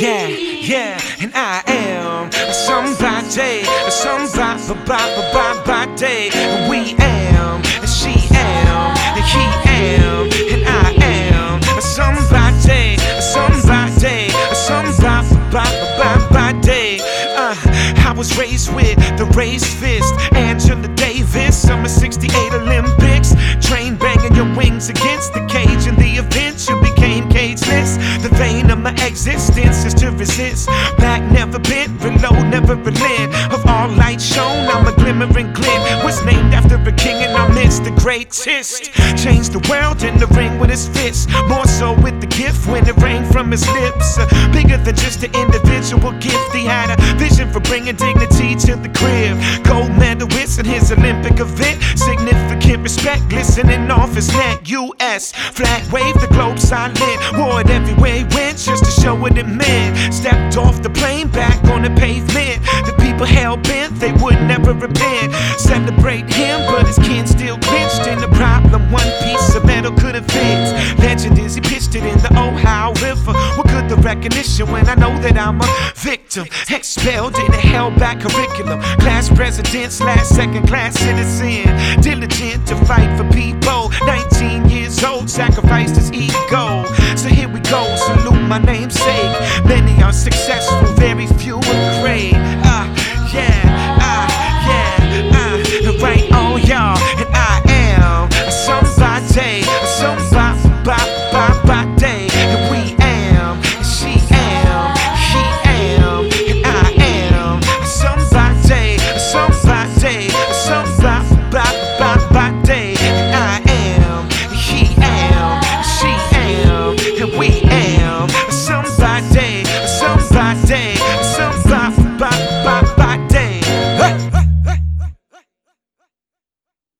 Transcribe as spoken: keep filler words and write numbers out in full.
Yeah, yeah, and I am somebody, somebody, somebody. We am, and she am, and he am, and I am somebody, somebody, somebody. Uh, I was raised with the raised fist, Angela Davis, summer sixty-eight Olympics. Train banging your wings against the cage. In the event you became cageless, the vein of my existence is to resist. Back never bent, reload never relent. Of all light shown, I'm a glimmering glint. Was named after a king and I missed the greatest. Changed the world in the ring with his fists. More so with the gift when it rained from his lips. uh, Bigger than just an individual gift. He had a vision for bringing dignity to the crib. Gold medalist in his Olympic event. Significant respect glistening off his neck. U S flag wave, the globe silent. Wore it everywhere he went just to show what it meant. Stepped off the plane back on the pavement. The people hell bent, they would never repent. Celebrate him, but his kin still clinched in the problem. One piece of metal could have fixed. Legend is he pitched it in the Ohio River. What good the recognition when I know that I'm a victim? Expelled in a held back curriculum. Class president slash second class citizen. Diligent to fight for people. nineteen years old, sacrificed his ego. So here we go, salute my namesake. Many are successful,